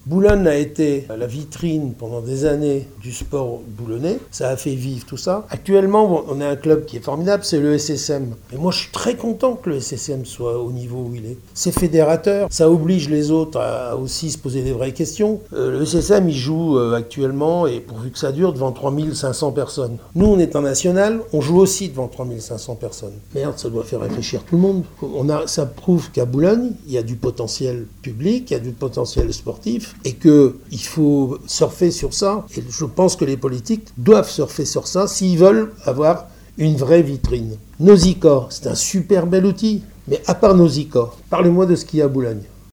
Boulogne a été la vitrine pendant des années du sport boulonnais. Ça a fait vivre tout ça. Actuellement, on a un club qui est formidable, c'est le SSM. Et moi, je suis très content que le SSM soit au niveau où il est. C'est fédérateur. Ça oblige les autres à aussi se poser des vraies questions. Le SSM, il joue actuellement, et pourvu que ça dure, devant 3500 personnes. Nous, on est en national, on joue aussi devant 3500 personnes. Merde, ça doit faire réfléchir tout le monde. Ça prouve qu'à Boulogne, il y a du potentiel public, il y a du potentiel sportif, et qu'il faut surfer sur ça. Et je pense que les politiques doivent surfer sur ça s'ils veulent avoir une vraie vitrine. Nausicaa, c'est un super bel outil. Mais à part Nausicaa, parlez-moi de ce qu'il y a à Boulogne.